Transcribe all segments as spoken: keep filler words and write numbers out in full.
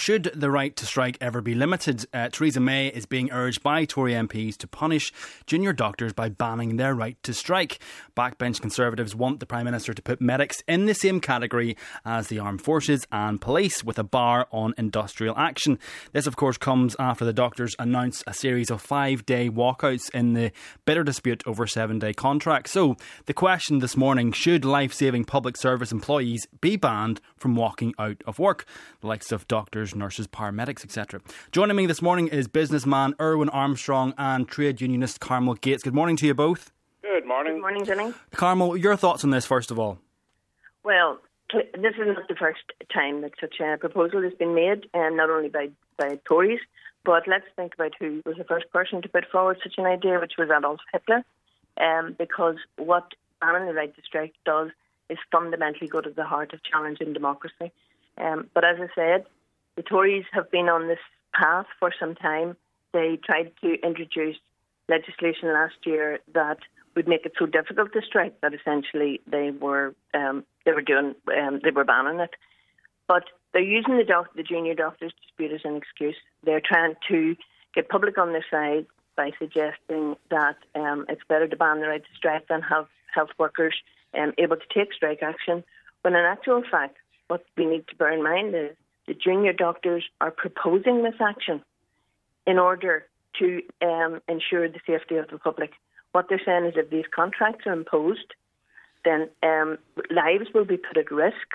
should the right to strike ever be limited? Uh, Theresa May is being urged by Tory M Ps to punish junior doctors by banning their right to strike. Backbench Conservatives want the Prime Minister to put medics in the same category as the armed forces and police, with a bar on industrial action. This, of course, comes after the doctors announced a series of five-day walkouts in the bitter dispute over seven-day contracts. So, the question this morning: should life-saving public service employees be banned from walking out of work? The likes of doctors, nurses, paramedics, et cetera. Joining me this morning is businessman Erwin Armstrong and trade unionist Carmel Gates. Good morning to you both. Good morning. Good morning, Jenny. Carmel, your thoughts on this, first of all? Well, this is not the first time that such a proposal has been made, and not only by, by Tories, but let's think about who was the first person to put forward such an idea, which was Adolf Hitler, um, because what banning the right to strike does is fundamentally go to the heart of challenging democracy. Um, but as I said, the Tories have been on this path for some time. They tried to introduce legislation last year that would make it so difficult to strike that essentially they were um, they were doing um, they were banning it. But they're using the doc- the junior doctors dispute as an excuse. They're trying to get public on their side by suggesting that um, it's better to ban the right to strike than have health workers um, able to take strike action. When in actual fact, what we need to bear in mind is the junior doctors are proposing this action in order to um, ensure the safety of the public. What they're saying is if these contracts are imposed, then um, lives will be put at risk.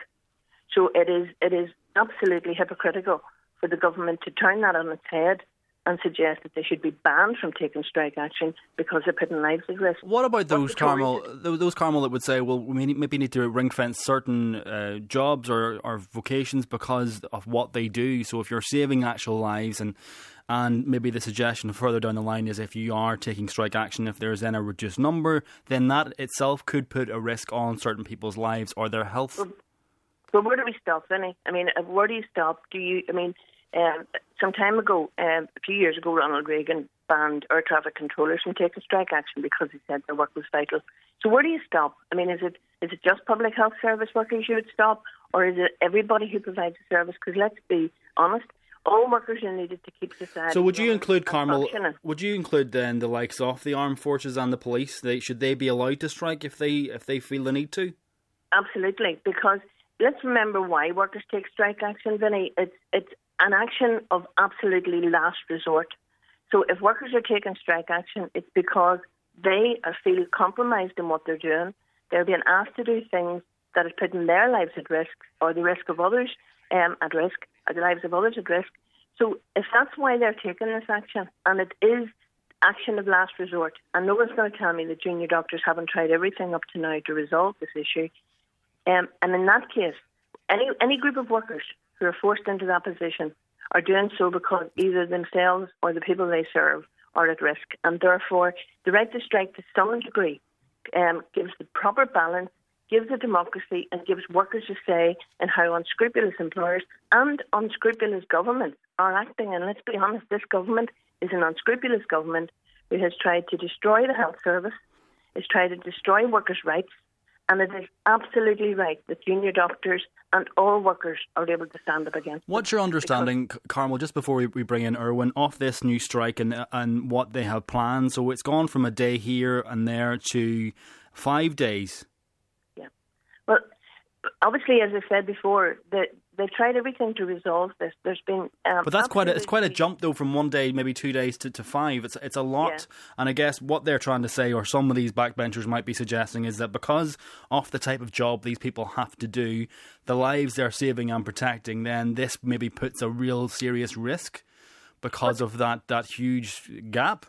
So it is it is absolutely hypocritical for the government to turn that on its head and suggest that they should be banned from taking strike action because they're putting lives at risk. What about those, Carmel, those Carmel that would say, well, we maybe need to ring fence certain uh, jobs or, or vocations because of what they do? So if you're saving actual lives, and and maybe the suggestion further down the line is if you are taking strike action, if there's then a reduced number, then that itself could put a risk on certain people's lives or their health. Well, but where do we stop, Vinny? I mean, where do you stop? Do you, I mean, Um, some time ago, um, a few years ago, Ronald Reagan banned air traffic controllers from taking strike action because he said their work was vital. So where do you stop? I mean, is it is it just public health service workers you would stop, or is it everybody who provides a service? Because let's be honest, all workers are needed to keep society. So would you include, Carmel, functioning. would you include then the likes of the armed forces and the police? They, should they be allowed to strike if they if they feel the need to? Absolutely, because let's remember why workers take strike action, Vinny. It's it's an action of absolutely last resort. So if workers are taking strike action, it's because they are feel compromised in what they're doing. They're being asked to do things that are putting their lives at risk, or the risk of others um, at risk, or the lives of others at risk. So if that's why they're taking this action, and it is action of last resort, and no one's going to tell me that junior doctors haven't tried everything up to now to resolve this issue, um, and in that case, any any group of workers who are forced into that position are doing so because either themselves or the people they serve are at risk. And therefore, the right to strike to some degree um, gives the proper balance, gives a democracy, and gives workers a say in how unscrupulous employers and unscrupulous governments are acting. And let's be honest, this government is an unscrupulous government who has tried to destroy the health service, has tried to destroy workers' rights, and it is absolutely right that junior doctors and all workers are able to stand up against it. What's your understanding, because, Carmel, just before we, we bring in Erwin, of this new strike and and what they have planned? So it's gone from a day here and there to five days. Yeah. Well, obviously, as I said before, the, they've tried everything to resolve this. There's been, um, but that's quite a, it's quite a jump though, from one day, maybe two days to, to five. It's it's a lot, yeah. And I guess what they're trying to say, or some of these backbenchers might be suggesting, is that because of the type of job these people have to do, the lives they're saving and protecting, then this maybe puts a real serious risk because but, of that that huge gap.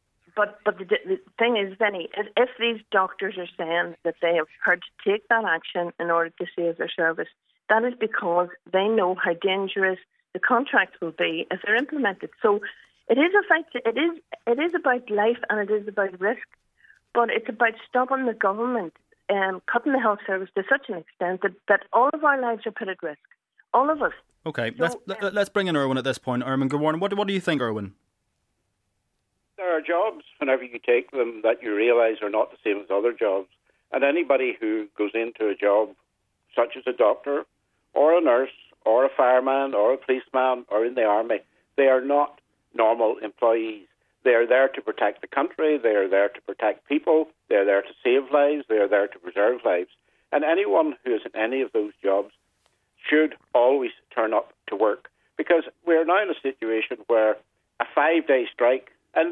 But but the, the thing is, Vinny, if these doctors are saying that they have had to take that action in order to save their service, that is because they know how dangerous the contracts will be if they're implemented. So it is a fact. It is it is about life and it is about risk, but it's about stopping the government um, cutting the health service to such an extent that, that all of our lives are put at risk. All of us. Okay, so, let's um, let's bring in Erwin at this point. Erwin, good morning. What what do you think, Erwin? There are jobs, whenever you take them, that you realise are not the same as other jobs. And anybody who goes into a job such as a doctor or a nurse or a fireman or a policeman or in the army, they are not normal employees. They are there to protect the country, they are there to protect people, they are there to save lives, they are there to preserve lives. And anyone who is in any of those jobs should always turn up to work, because we're now in a situation where a five-day strike, and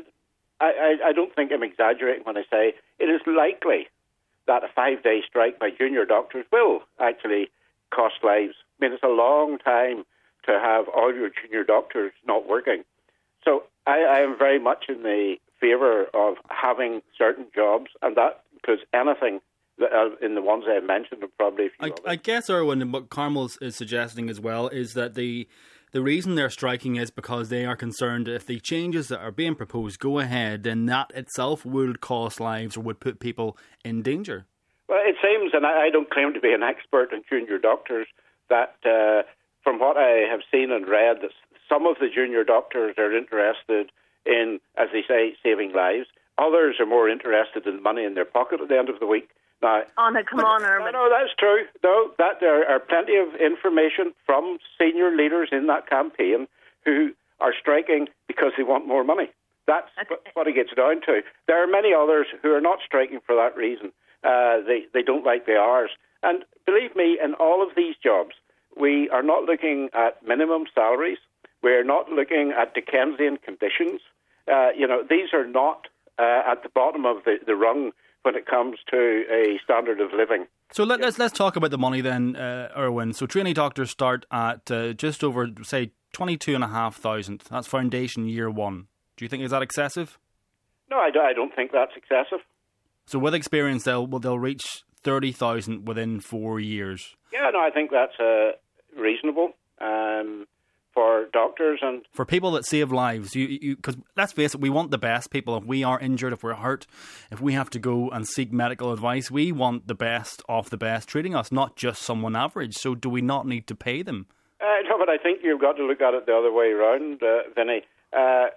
I, I, I don't think I'm exaggerating when I say it is likely that a five-day strike by junior doctors will actually cost lives. I mean, it's a long time to have all your junior doctors not working. So I, I am very much in the favour of having certain jobs, and that includes anything that, uh, in the ones I mentioned, and probably a few I, others. I guess, Erwin, what Carmel is suggesting as well is that the the reason they're striking is because they are concerned if the changes that are being proposed go ahead, then that itself would cost lives or would put people in danger. Well, it seems, and I, I don't claim to be an expert in junior doctors, that uh, from what I have seen and read, that some of the junior doctors are interested in, as they say, saving lives. Others are more interested in money in their pocket at the end of the week. Now, oh, no, come on, Erwin. No, no, that's true. No, that there are plenty of information from senior leaders in that campaign who are striking because they want more money. That's what it gets down to. There are many others who are not striking for that reason. Uh, they, they don't like the hours. And believe me, in all of these jobs, we are not looking at minimum salaries. We're not looking at Dickensian conditions. Uh, you know, these are not uh, at the bottom of the, the rung when it comes to a standard of living. So let, let's let's talk about the money then, uh, Erwin. So trainee doctors start at uh, just over, say, twenty-two and a half thousand. That's foundation year one. Do you think is that excessive? No, I, do, I don't think that's excessive. So with experience, they'll they'll reach thirty thousand within four years. Yeah, no, I think that's uh, reasonable. Um, For doctors and for people that save lives, you you because let's face it, we want the best people. If we are injured, if we're hurt, if we have to go and seek medical advice, we want the best of the best treating us, not just someone average. So do we not need to pay them? Uh, no, but I think you've got to look at it the other way around, uh, Vinny. Uh,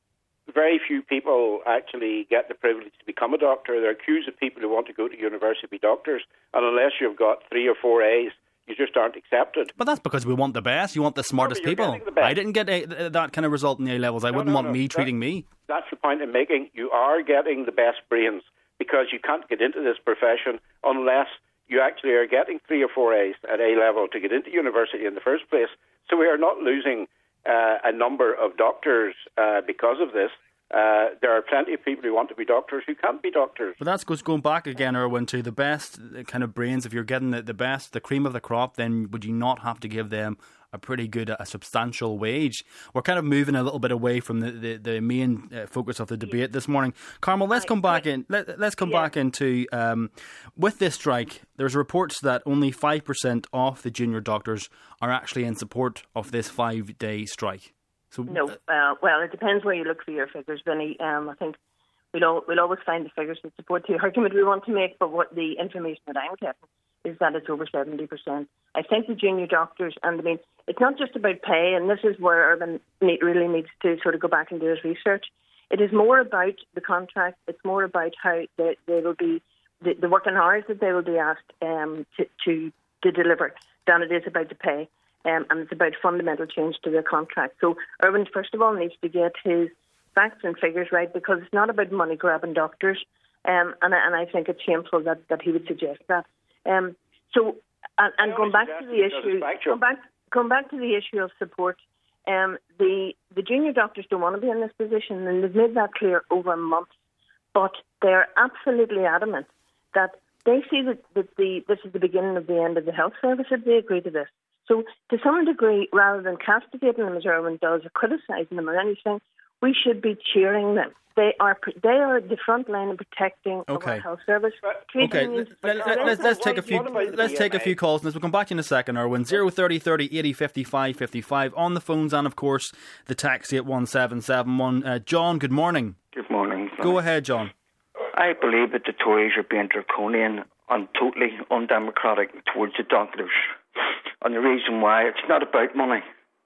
very few people actually get the privilege to become a doctor. There are queues of people who want to go to university to be doctors, and unless you've got three or four A's, you just aren't accepted. But that's because we want the best. You want the smartest no, people. The I didn't get a, that kind of result in the A levels. I no, wouldn't no, want no. me that, treating me. That's the point I'm making. You are getting the best brains because you can't get into this profession unless you actually are getting three or four A's at A level to get into university in the first place. So we are not losing uh, a number of doctors uh, because of this. Uh, there are plenty of people who want to be doctors who can't be doctors. But that's goes going back again, Erwin, to the best kind of brains. If you're getting the, the best, the cream of the crop, then would you not have to give them a pretty good, a substantial wage? We're kind of moving a little bit away from the, the, the main uh, focus of the debate this morning. Carmel, let's come back in. Let, let's come yeah. back into um, with this strike. There's reports that only five percent of the junior doctors are actually in support of this five-day strike. So, no, uh, well, it depends where you look for your figures, Vinny. Um, I think we'll, we'll always find the figures that support the argument we want to make, but what the information that I'm getting is that it's over seventy percent. I think the junior doctors, and I mean, it's not just about pay, and this is where Urban really needs to sort of go back and do his research. It is more about the contract. It's more about how they, they will be, the, the working hours that they will be asked um, to, to, to deliver than it is about the pay. Um, and it's about fundamental change to their contract. So Urban, first of all, needs to get his facts and figures right, because it's not about money-grabbing doctors, um, and, and I think it's shameful that, that he would suggest that. Um, so, and, and going back to the issue, going back, going back to the issue of support, um, the the junior doctors don't want to be in this position, and they've made that clear over months. But they are absolutely adamant that they see that, that the this is the beginning of the end of the health service if they agree to this. So, to some degree, rather than castigating them as Erwin does or criticising them or anything, we should be cheering them. They are they are the front line of protecting okay. our health service. Okay, let, let, let, let's, let's take a few let's take a few calls. We'll come back to you in a second, Erwin. Zero thirty thirty eighty fifty five fifty five on the phones, and of course the taxi at one seven seven one. Uh, John, good morning. Good morning. Go ahead, John. I believe that the Tories are being draconian and totally undemocratic towards the doctors. And the reason why, it's not about money.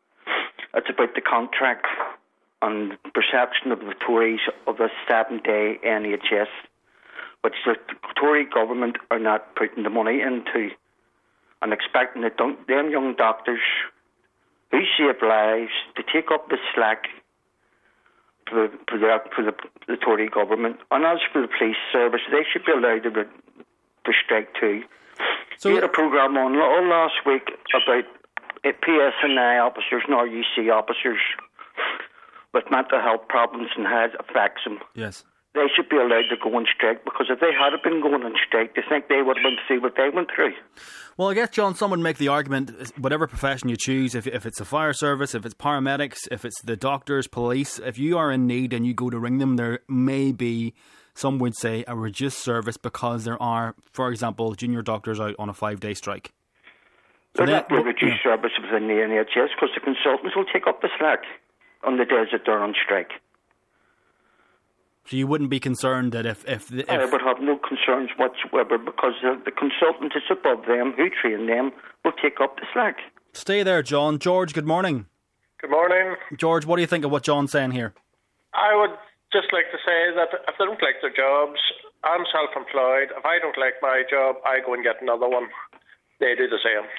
It's about the contract and perception of the Tories of a seven-day N H S, which the Tory government are not putting the money into and expecting that them young doctors who save lives to take up the slack for the, for the, for the, the Tory government. And as for the police service, they should be allowed to, to strike too. So we had a programme on all last week about P S N I officers and R U C officers with mental health problems and how it affects them. Yes. They should be allowed to go on strike, because if they had been going on strike, do you think they would have been through what they went through? Well, I guess, John, some would make the argument, whatever profession you choose, if if it's the fire service, if it's paramedics, if it's the doctors, police, if you are in need and you go to ring them, there may be, some would say, a reduced service because there are, for example, junior doctors out on a five-day strike. So They're not going to reduce yeah. service within the N H S, because the consultants will take up the slack on the days that they're on strike. So you wouldn't be concerned that if... if, if I would have no concerns whatsoever, because the, the consultant is above them, who train them, will take up the slack. Stay there, John. George, good morning. Good morning. George, what do you think of what John's saying here? I would just like to say that if they don't like their jobs, I'm self-employed. If I don't like my job, I go and get another one. They do the same.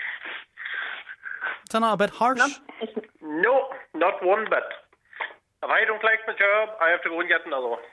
Is that not a bit harsh? No, not one bit. If I don't like my job, I have to go and get another one.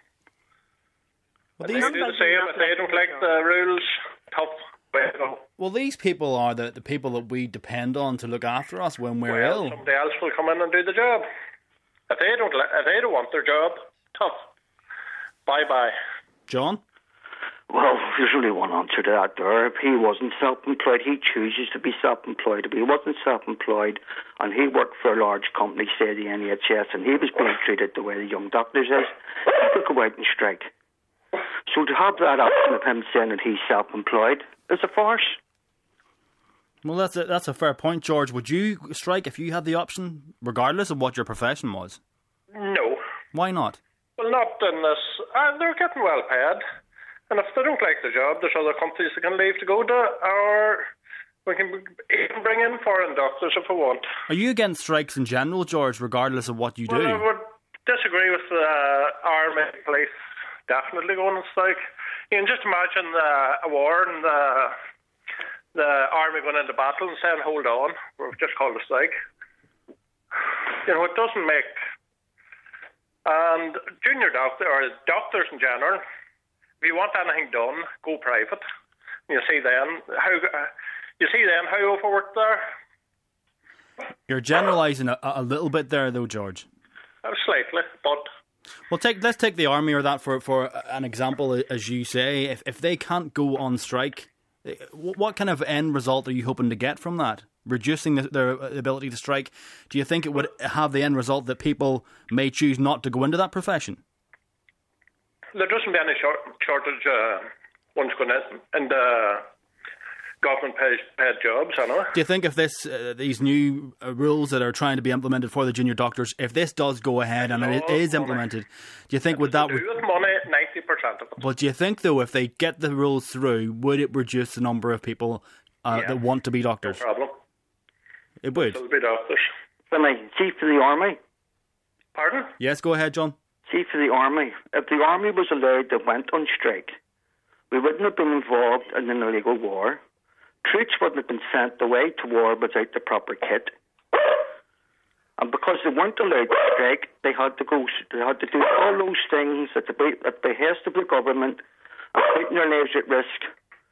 Well, these, they do the same. If they don't like the rules, tough. Well, well, these people are the, the people that we depend on to look after us when we're well, ill. Somebody else will come in and do the job. If they don't, if they don't want their job, tough. Bye bye. John? Well, there's only one answer to that there. If he wasn't self-employed, he chooses to be self-employed. If he wasn't self-employed and he worked for a large company, say the N H S, and he was being treated the way the Young Doctors is, he could go out and strike. So to have that option of him saying that he's self-employed is a farce. Well, that's a, that's a fair point, George. Would you strike if you had the option, regardless of what your profession was? No. Why not? Well, not in this. Uh, they're getting well paid. And if they don't like the job, there's other companies they can leave to go to, or we can even bring in foreign doctors if we want. Are you against strikes in general, George, regardless of what you well, do? I would disagree with the uh, army, police definitely going on strike. You can just imagine uh, a war and the, the army going into battle and saying, hold on, we've just called a strike. You know, it doesn't make... And junior doctor, or doctors in general... If you want anything done, go private. You see then how uh, you see then how overworked they are. You're generalising a, a little bit there, though, George. Uh, slightly, but well, take let's take the army or that for for an example, as you say. If if they can't go on strike, what kind of end result are you hoping to get from that? Reducing the, their ability to strike. Do you think it would have the end result that people may choose not to go into that profession? There doesn't be any short, shortage uh, once going in, in the government paid, paid jobs, anyway. Do you think if this, uh, these new uh, rules that are trying to be implemented for the junior doctors, if this does go ahead and it is implemented, do you think would that... To do with money, ninety percent of it. But do you think, though, if they get the rules through, would it reduce the number of people uh, yeah. that want to be doctors? No problem. It would? It'll be doctors. Then I see for the army. Pardon? Yes, go ahead, John. See, for the army, if the army was allowed to went on strike, we wouldn't have been involved in an illegal war. Troops wouldn't have been sent away to war without the proper kit. And because they weren't allowed to strike, they had to go. They had to do all those things at the, at the behest of the government and putting their lives at risk,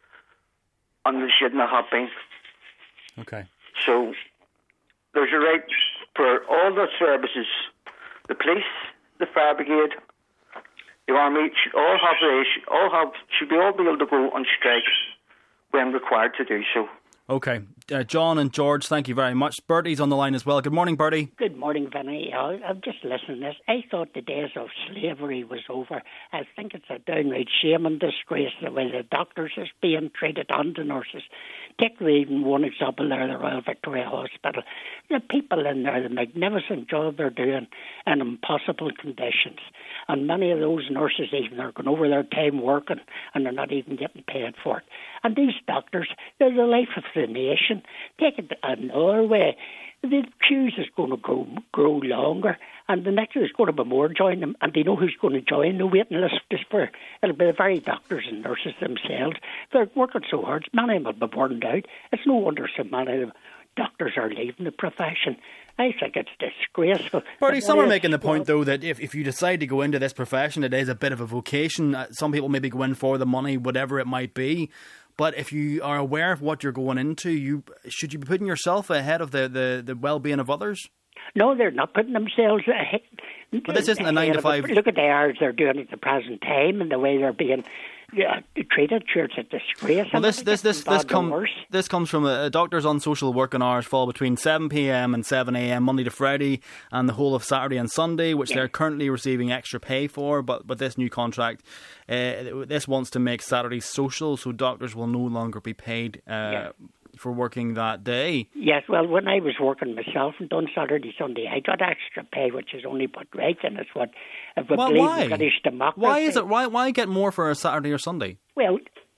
and they shouldn't have been. Okay. So there's a right for all the services, the police, the fire brigade, the army should all have the all have should be all be able to go on strike when required to do so. Okay, uh, John and George, thank you very much. Bertie's on the line as well. Good morning, Bertie. Good morning, Vinny. I'm just listening to this. I thought the days of slavery was over. I think it's a downright shame and disgrace the way the doctors is being treated and the nurses. Take even one example there, the Royal Victoria Hospital. The people in there, the magnificent job they're doing in impossible conditions. And many of those nurses even are going over their time working and they're not even getting paid for it. And these doctors, they're the life of the nation. Take it another way. The queues is going to grow, grow longer, and the next is going to be more join them, and they know who's going to join the waiting list. Just for it'll be the very doctors and nurses themselves. They're working so hard, many of them will be burned out. It's no wonder so many of them doctors are leaving the profession. I think it's disgraceful. Bertie, some are making the point, though, that if, if you decide to go into this profession, it is a bit of a vocation. Uh, Some people maybe go in for the money, whatever it might be. But if you are aware of what you're going into, you should you be putting yourself ahead of the, the, the well-being of others? No, they're not putting themselves ahead. But this isn't a nine to five. Look at the hours they're doing at the present time and the way they're being yeah, treated. Sure, it's a disgrace. Well, this this this this, com- this comes from a, a doctors on social working hours fall between seven p.m. and seven a.m. Monday to Friday, and the whole of Saturday and Sunday, which yeah. they're currently receiving extra pay for. But but this new contract, uh, this wants to make Saturdays social, so doctors will no longer be paid Uh, yeah. for working that day. Yes, well, when I was working myself and done Saturday, Sunday, I got extra pay, which is only but right, and it's what if we well, believe why? in British democracy. Why is it? Why why get more for a Saturday or Sunday? Well,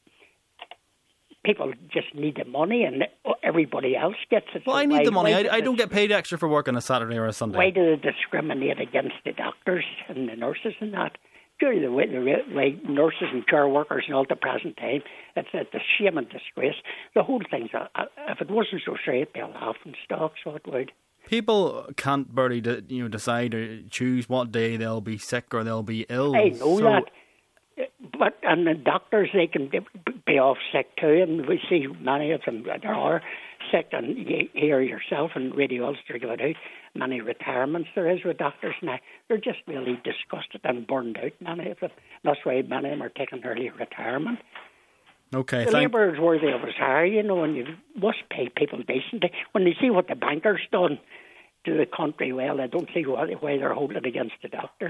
people just need the money, and everybody else gets it. Well, so I need why, the money. I, I I don't get paid extra for working a Saturday or a Sunday. Why do they discriminate against the doctors and the nurses and that? During the way, the way nurses and care workers and all the present time, it's, it's a shame and disgrace. The whole thing's, a, a, if it wasn't so straight, it'd be a laughing stock, so it would. People can't, Bertie, de, you know, decide or choose what day they'll be sick or they'll be ill. I know so that. But, and the doctors, they can be off sick too, and we see many of them that are sick, and you hear yourself and Radio Ulster give it out, many retirements there is with doctors now. They're just really disgusted and burned out, many of them. That's why many of them are taking early retirement. Okay, the thank- labour is worthy of his hire, you know, and you must pay people decently. When they see what the bankers done to the country, well, I don't see why, why they're holding it against the doctors.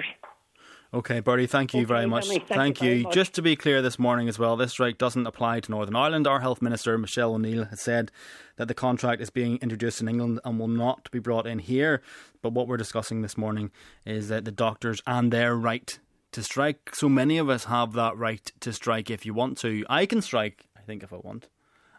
Okay, Bertie, thank you okay, very much. Thank, thank you. you. Much. Just to be clear this morning as well, this strike doesn't apply to Northern Ireland. Our Health Minister, Michelle O'Neill, has said that the contract is being introduced in England and will not be brought in here. But what we're discussing this morning is that the doctors and their right to strike. So many of us have that right to strike if you want to. I can strike, I think, if I want.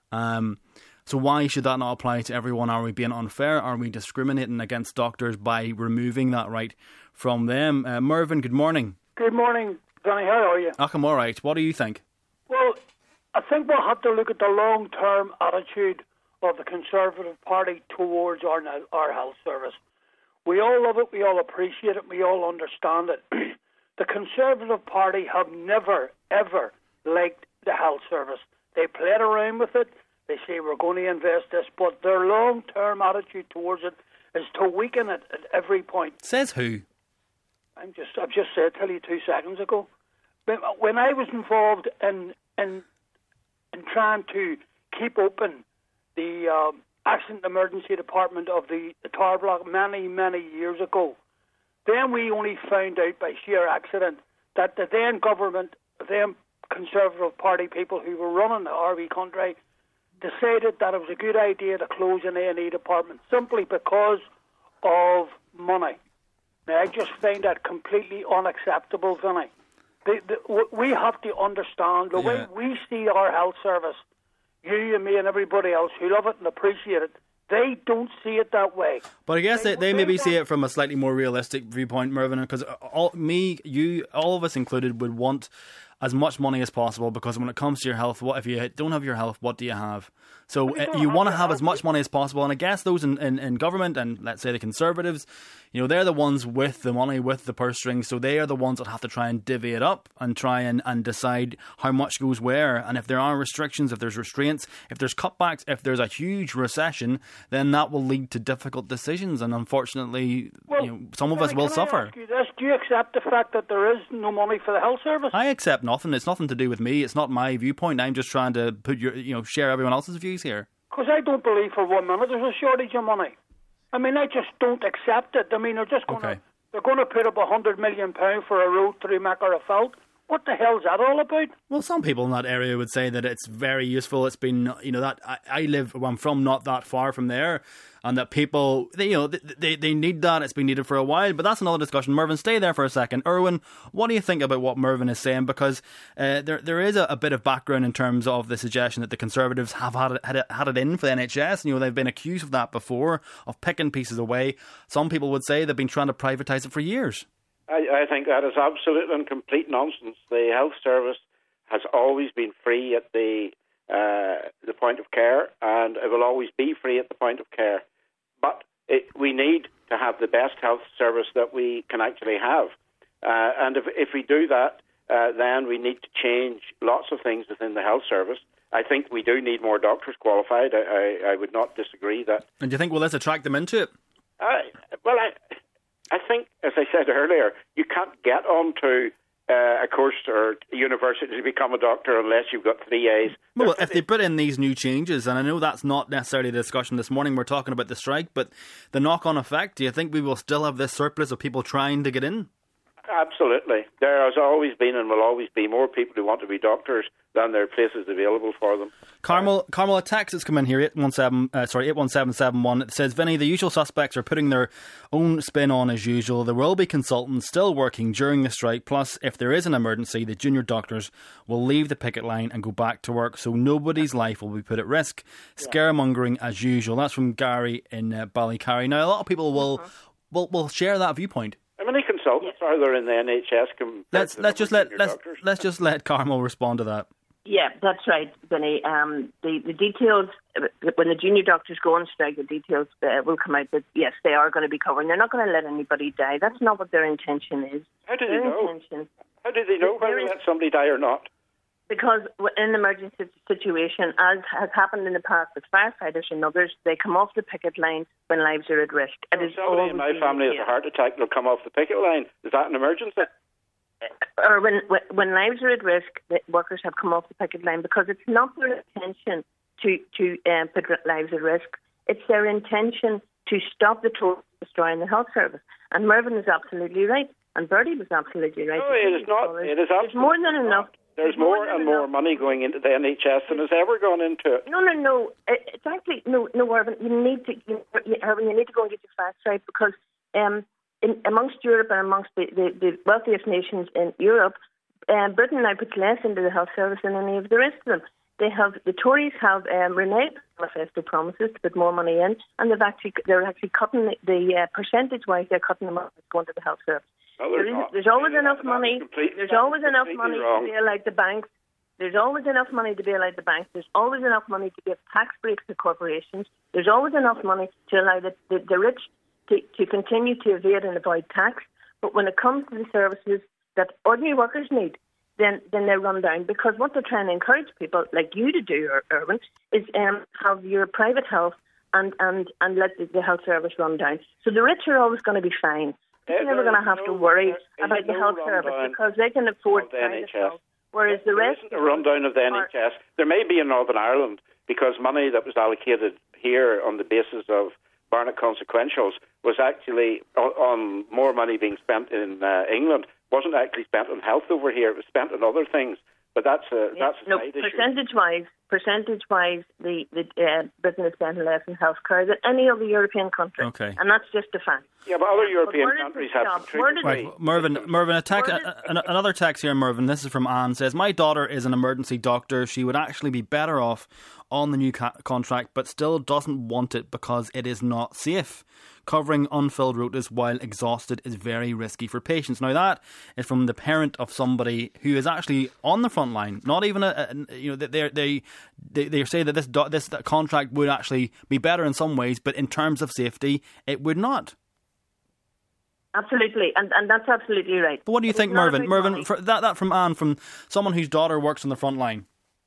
Um, so why should that not apply to everyone? Are we being unfair? Are we discriminating against doctors by removing that right from them? Uh, Mervyn, good morning. Good morning, Johnny. How are you? I'm all right. What do you think? Well, I think we'll have to look at the long-term attitude of the Conservative Party towards our, our health service. We all love it, we all appreciate it, we all understand it. The Conservative Party have never, ever liked the health service. They played around with it. They say we're going to invest this, but their long-term attitude towards it is to weaken it at every point. Says who? I'm just, I've just said, tell you two seconds ago. When I was involved in in, in trying to keep open the um, accident emergency department of the, the Tower Block many, many years ago, then we only found out by sheer accident that the then government, the then Conservative Party people who were running the R V country decided that it was a good idea to close an A and E department simply because of money. Now, I just find that completely unacceptable, Vinny. The, the, we have to understand the yeah. way we see our health service, you and me and everybody else who love it and appreciate it, they don't see it that way. But I guess they, they, they maybe want... see it from a slightly more realistic viewpoint, Mervyn, because all me, you, all of us included, would want as much money as possible, because when it comes to your health, what if you don't have your health, what do you have? So uh, you want to have as much money as possible, and I guess those in, in, in government, and let's say the Conservatives, you know, they're the ones with the money, with the purse strings, so they are the ones that have to try and divvy it up and try and, and decide how much goes where. And if there are restrictions, if there's restraints, if there's cutbacks, if there's a huge recession, then that will lead to difficult decisions, and unfortunately, well, you know, some of us will can suffer. I ask you this? Do you accept the fact that there is no money for the health service? I accept nothing. It's nothing to do with me. It's not my viewpoint. I'm just trying to put your, you know, share everyone else's views here. Because I don't believe for one minute there's a shortage of money. I mean, I just don't accept it. I mean, they're just going to okay. they're going to put up a hundred million pound for a road through Macarafout. What the hell's that all about? Well, some people in that area would say that it's very useful. It's been, you know, that I, I live, well, I'm from not that far from there, and that people, they, you know, they they need that. It's been needed for a while, but that's another discussion. Mervyn, stay there for a second. Erwin, what do you think about what Mervyn is saying? Because uh, there there is a, a bit of background in terms of the suggestion that the Conservatives have had it, had it, had it in for the N H S. You know, they've been accused of that before, of picking pieces away. Some people would say they've been trying to privatise it for years. I, I think that is absolute and complete nonsense. The health service has always been free at the uh, the point of care, and it will always be free at the point of care. But it, we need to have the best health service that we can actually have. Uh, and if, if we do that, uh, then we need to change lots of things within the health service. I think we do need more doctors qualified. I, I, I would not disagree that. And do you think, will this attract them into it? Uh, well, I, I think, as I said earlier, you can't get onto uh, a course or a university to become a doctor unless you've got three A's. Well, if they put in these new changes, and I know that's not necessarily the discussion this morning, we're talking about the strike, but the knock-on effect, do you think we will still have this surplus of people trying to get in? Absolutely. There has always been and will always be more people who want to be doctors than there are places available for them. Carmel, Carmel, a text has come in here, eight one seven, uh, sorry, eight one seven seven one. It says, Vinny, the usual suspects are putting their own spin on as usual. There will be consultants still working during the strike. Plus, if there is an emergency, the junior doctors will leave the picket line and go back to work. So nobody's life will be put at risk. Scaremongering as usual. That's from Gary in uh, Ballycarry. Now, a lot of people will, uh-huh. will, will share that viewpoint. How many consultants are there in the N H S? Let's let's just let let's doctors? let's just let Carmel respond to that. Yeah, that's right, Vinny. Um, the the details when the junior doctors go on strike, the details uh, will come out that yes, they are going to be covering. They're not going to let anybody die. That's not what their intention is. How do their they know? Intention, How do they know whether to let somebody die or not? Because in an emergency situation, as has happened in the past with firefighters and others, they come off the picket line when lives are at risk. So if somebody in my family has a heart attack, they'll come off the picket line. Is that an emergency? Or when when lives are at risk, the workers have come off the picket line because it's not their intention to, to um, put lives at risk. It's their intention to stop the toll destroying the health service. And Mervyn is absolutely right. And Bertie was absolutely right. No, it is not. It is absolutely There's more than enough. There's more, more and more enough. money going into the N H S than has ever gone into it. No, no, no. It's actually no, no, Irvin. You need to, you, Irvin. You need to go and get your facts right because um, in, amongst Europe and amongst the, the, the wealthiest nations in Europe, um, Britain now puts less into the health service than any of the rest of them. They have the Tories have um, reneged on manifesto promises to put more money in, and they've actually they're actually cutting the, the uh, percentage-wise. They're cutting the money that's going to the health service. No, there is, there's always yeah, enough money. There's always enough money wrong. to bail out the banks. There's always enough money to bail out the banks. There's always enough money to give tax breaks to corporations. There's always enough money to allow the, the, the rich to, to continue to evade and avoid tax. But when it comes to the services that ordinary workers need, then then they run down. Because what they're trying to encourage people like you to do, Irwin, is um, have your private health and, and, and let the, the health service run down. So the rich are always going to be fine. They're never going to have no, to worry about the health service because they can afford the N H S. Whereas the there rest isn't a rundown of the N H S. There may be in Northern Ireland because money that was allocated here on the basis of Barnett consequentials was actually on, on more money being spent in uh, England. Wasn't actually spent on health over here. It was spent on other things. But that's a yes. that's a no, side percentage issue. wise, percentage wise, the the uh, Britain is spending less in healthcare than any other European country. Okay, and that's just a fact. Yeah, but other European but countries have some right. Mervyn, Mervyn, a tec- a, a, another text here, Mervyn. This is from Anne. Says, my daughter is an emergency doctor. She would actually be better off on the new ca- contract, but still doesn't want it because it is not safe. Covering unfilled rotas while exhausted is very risky for patients. Now that is from the parent of somebody who is actually on the front line. Not even a, a you know they they they they say that this do, this contract would actually be better in some ways, but in terms of safety, it would not. Absolutely, and and that's absolutely right. But what do you think, Mervyn? Mervyn, for that that from Anne, from someone whose daughter works on the front line.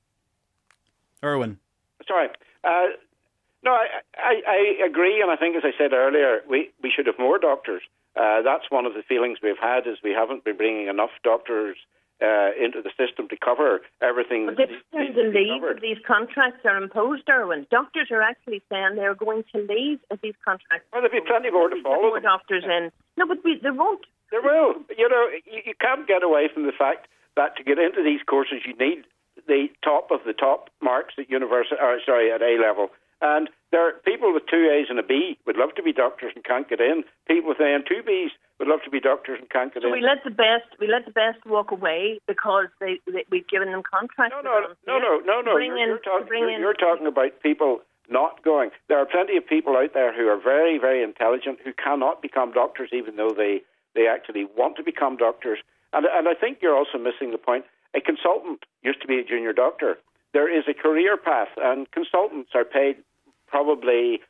Irwin. Sorry. Uh, No, I, I, I agree, and I think, as I said earlier, we, we should have more doctors. Uh, that's one of the feelings we've had, is we haven't been bringing enough doctors uh, into the system to cover everything. But the, the leave of these contracts are imposed, Irwin. Doctors are actually saying they're going to leave if these contracts. Well, there'll be plenty more to follow. More doctors in. No, but we, they won't. There will. You know, you, you can't get away from the fact that to get into these courses, you need the top of the top marks at university. Or sorry, at A level. And there are people with two A's and a B would love to be doctors and can't get in. People with A and two B's would love to be doctors and can't get so in. So we let the best we let the best walk away because they, they we've given them contracts. No, no, no, no, no, no. You're, you're, talk, you're, you're talking about people not going. There are plenty of people out there who are very, very intelligent who cannot become doctors, even though they, they actually want to become doctors. And and I think you're also missing the point. A consultant used to be a junior doctor. There is a career path, and consultants are paid probably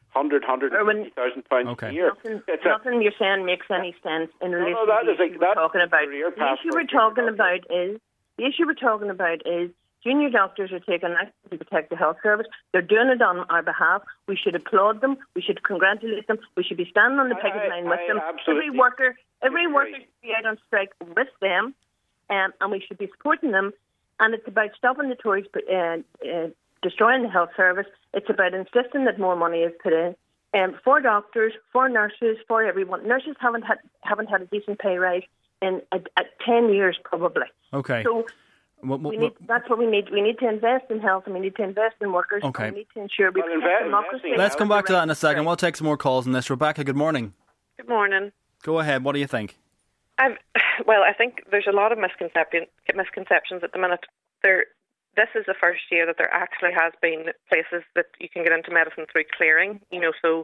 one hundred, one hundred fifty thousand pounds okay. a year. Nothing, it's nothing a, you're saying makes any sense in relation no, that to is the a, issue we're talking about. The issue we're talking about is the issue we're talking about is junior doctors are taking action to protect the health service. They're doing it on our behalf. We should applaud them. We should congratulate them. We should be standing on the picket line with I them. absolutely Every worker, every agree. worker should be out on strike with them, um, and we should be supporting them. And it's about stopping the Tories uh, uh, destroying the health service. It's about insisting that more money is put in um, for doctors, for nurses, for everyone. Nurses haven't had haven't had a decent pay rise in a, a ten years probably. Okay. So. What, what, we need, that's what we need. We need to invest in health and we need to invest in workers. Okay. And we need to ensure we Well, protect invest- democracy. Let's come back to that in a second. We'll take some more calls on this. Rebecca, good morning. Good morning. Go ahead. What do you think? I've, well, I think there's a lot of misconception, misconceptions at the minute. There, this is the first year that there actually has been places that you can get into medicine through clearing. You know, so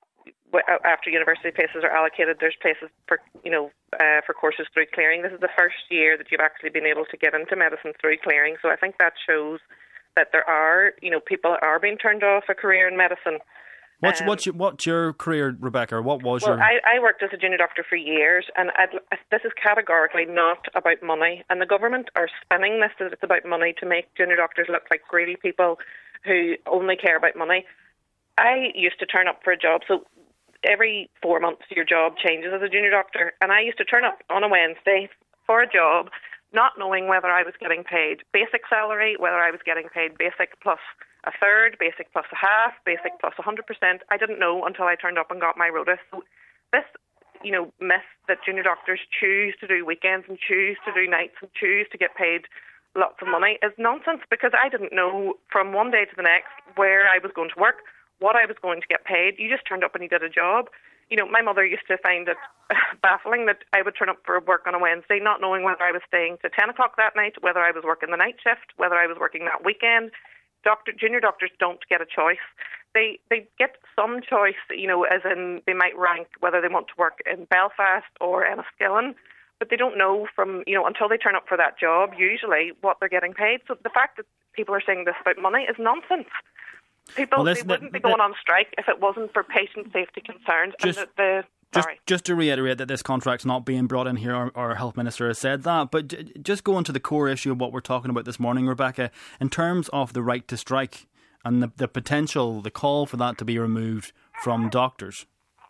after university places are allocated, there's places for you know uh, for courses through clearing. This is the first year that you've actually been able to get into medicine through clearing. So I think that shows that there are you know people are being turned off a career in medicine. What's um, what's your, what's your career, Rebecca? What was well, your? I, I worked as a junior doctor for years, and I'd, this is categorically not about money. And the government are spinning this that it's about money to make junior doctors look like greedy people who only care about money. I used to turn up for a job, so every four months your job changes as a junior doctor, and I used to turn up on a Wednesday for a job not knowing whether I was getting paid basic salary, whether I was getting paid basic plus a third, basic plus a half, basic plus one hundred percent. I didn't know until I turned up and got my rota. So this, you know, myth that junior doctors choose to do weekends and choose to do nights and choose to get paid lots of money is nonsense, because I didn't know from one day to the next where I was going to work, what I was going to get paid. You just turned up and you did a job. You know, my mother used to find it baffling that I would turn up for work on a Wednesday not knowing whether I was staying to ten o'clock that night, whether I was working the night shift, whether I was working that weekend. Doctor, junior doctors don't get a choice. They they get some choice, you know, as in they might rank whether they want to work in Belfast or Enniskillen, but they don't know from, you know, until they turn up for that job, usually, what they're getting paid. So the fact that people are saying this about money is nonsense. People, Well, this- they wouldn't that- be going on strike if it wasn't for patient safety concerns. Just- and the, the Just, sorry. just to reiterate that this contract's not being brought in here, our, our health minister has said that, but j- just go into the core issue of what we're talking about this morning, Rebecca, in terms of the right to strike and the, the potential, the call for that to be removed from doctors.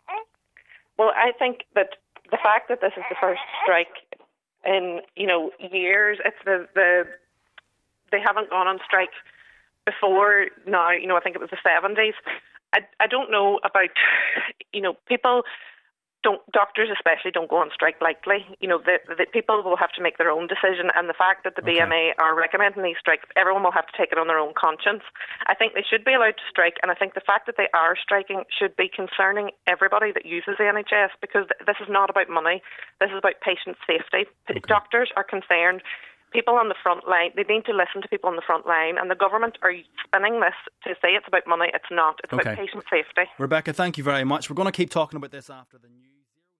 Well, I think that the fact that this is the first strike in, you know, years, it's the, the they haven't gone on strike before now, you know, I think it was the seventies. I, I don't know about, you know, people don't, doctors especially don't go on strike lightly. You know, the, the people will have to make their own decision, and the fact that the Okay. B M A are recommending these strikes, everyone will have to take it on their own conscience. I think they should be allowed to strike, and I think the fact that they are striking should be concerning everybody that uses the N H S, because th- this is not about money. This is about patient safety. P- Doctors are concerned. People on the front line, they need to listen to people on the front line, and the government are spinning this to say it's about money. It's not. It's Okay. about patient safety. Rebecca, thank you very much. We're going to keep talking about this after the news.